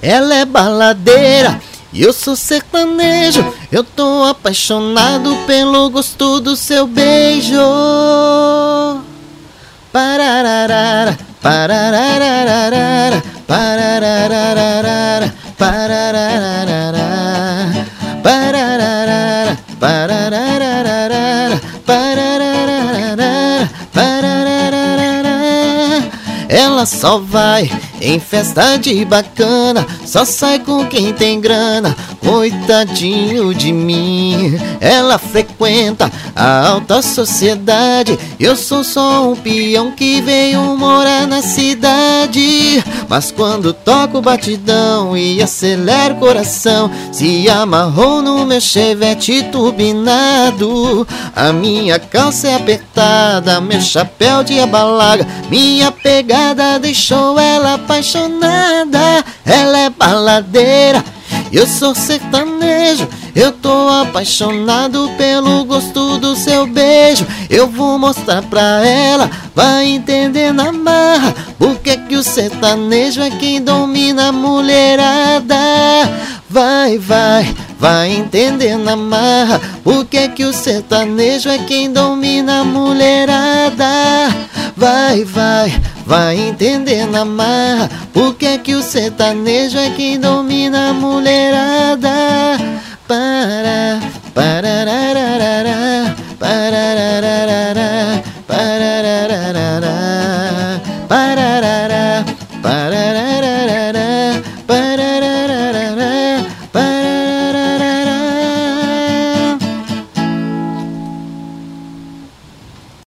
ela é baladeira e eu sou sertanejo. Eu tô apaixonado pelo gosto do seu beijo. Parararara, parararara, parararara, parararara, parararara, parararara, parararara, parararara. Ela só vai em festa de bacana, só sai com quem tem grana. Coitadinho de mim, ela frequenta a alta sociedade. Eu sou só um peão que veio morar na cidade. Mas quando toco o batidão e acelero o coração, se amarrou no meu chevette turbinado. A minha calça é apertada, meu chapéu de abalaga, minha pegada deixou ela apaixonada. Ela é baladeira, eu sou sertanejo, eu tô apaixonado pelo gosto do seu beijo. Eu vou mostrar pra ela, vai entender na marra, porque que o sertanejo é quem domina a mulherada. Vai, vai, vai entender na marra, porque que o sertanejo é quem domina a mulherada. Vai, vai, vai entender na marra, porque que o sertanejo é quem domina a mulherada. Para, parararara, parararara, parararara, pararara, pararara.